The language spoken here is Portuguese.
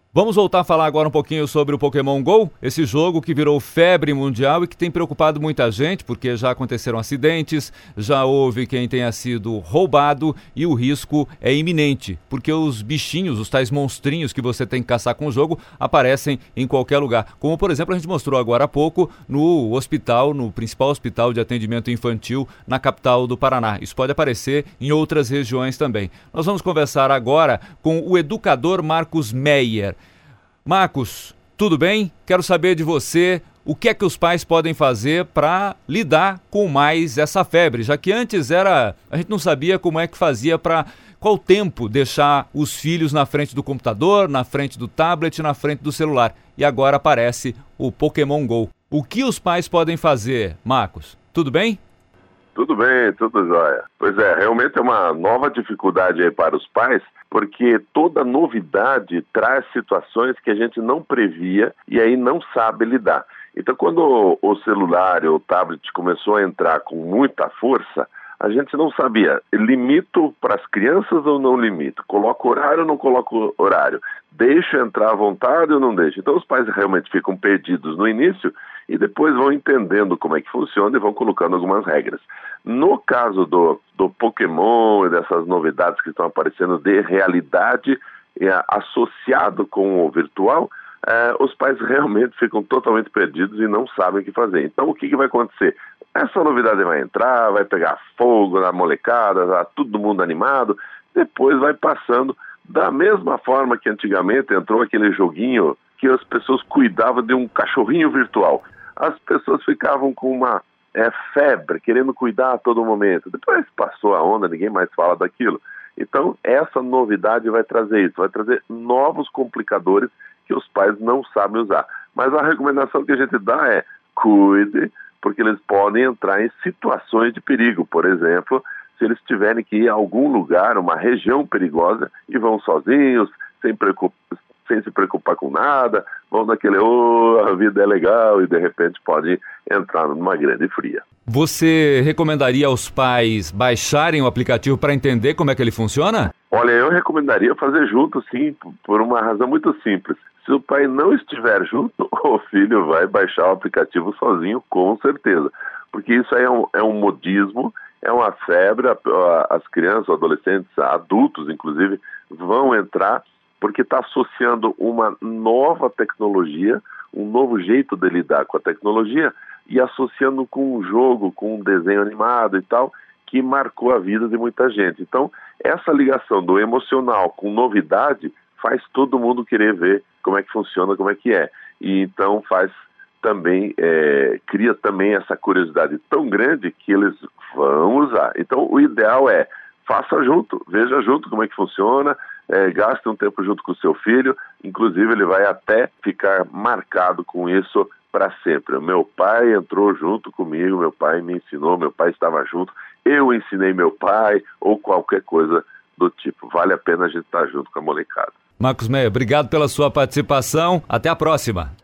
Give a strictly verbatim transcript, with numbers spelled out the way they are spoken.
Vamos voltar a falar agora um pouquinho sobre o Pokémon GO, esse jogo que virou febre mundial e que tem preocupado muita gente, porque já aconteceram acidentes, já houve quem tenha sido roubado e o risco é iminente, porque os bichinhos, os tais monstrinhos que você tem que caçar com o jogo, aparecem em qualquer lugar. Como, por exemplo, a gente mostrou agora há pouco no hospital, no principal hospital de atendimento infantil na capital do Paraná. Isso pode aparecer em outras regiões também. Nós vamos conversar agora com o educador Marcos Meyer. Marcos, tudo bem? Quero saber de você o que é que os pais podem fazer para lidar com mais essa febre, já que antes era, a gente não sabia como é que fazia para, qual tempo deixar os filhos na frente do computador, na frente do tablet, na frente do celular. E agora aparece o Pokémon GO. O que os pais podem fazer, Marcos? Tudo bem? Tudo bem, tudo jóia. Pois é, realmente é uma nova dificuldade aí para os pais, porque toda novidade traz situações que a gente não previa e aí não sabe lidar. Então, quando o celular ou o tablet começou a entrar com muita força, a gente não sabia, limito para as crianças ou não limito? Coloco horário ou não coloco horário? Deixo entrar à vontade ou não deixo? Então, os pais realmente ficam perdidos no início e depois vão entendendo como é que funciona e vão colocando algumas regras. No caso do, do Pokémon e dessas novidades que estão aparecendo de realidade é, associado com o virtual, é, os pais realmente ficam totalmente perdidos e não sabem o que fazer. Então, o que, que vai acontecer? Essa novidade vai entrar, vai pegar fogo na molecada, tá todo mundo animado, depois vai passando da mesma forma que antigamente entrou aquele joguinho que as pessoas cuidavam de um cachorrinho virtual. As pessoas ficavam com uma é, febre, querendo cuidar a todo momento. Depois passou a onda, ninguém mais fala daquilo. Então, essa novidade vai trazer isso, vai trazer novos complicadores que os pais não sabem usar. Mas a recomendação que a gente dá é cuide, porque eles podem entrar em situações de perigo. Por exemplo, se eles tiverem que ir a algum lugar, uma região perigosa, e vão sozinhos, sem preocup... sem se preocupar com nada, vão naquele, oh, a vida é legal, e de repente pode entrar numa grande fria. Você recomendaria aos pais baixarem o aplicativo para entender como é que ele funciona? Olha, eu recomendaria fazer junto, sim, por uma razão muito simples. Se o pai não estiver junto, o filho vai baixar o aplicativo sozinho, com certeza. Porque isso aí é um, é um modismo, é uma febre, as crianças, adolescentes, adultos, inclusive, vão entrar porque está associando uma nova tecnologia, um novo jeito de lidar com a tecnologia e associando com um jogo, com um desenho animado e tal, que marcou a vida de muita gente. Então, essa ligação do emocional com novidade faz todo mundo querer ver como é que funciona, como é que é. E então faz também, é, cria também essa curiosidade tão grande que eles vão usar. Então, o ideal é, faça junto, veja junto como é que funciona, é, gaste um tempo junto com o seu filho, inclusive ele vai até ficar marcado com isso para sempre. Meu pai entrou junto comigo, meu pai me ensinou, meu pai estava junto, eu ensinei meu pai, ou qualquer coisa do tipo. Vale a pena a gente estar junto com a molecada. Marcos Meyer, obrigado pela sua participação. Até a próxima.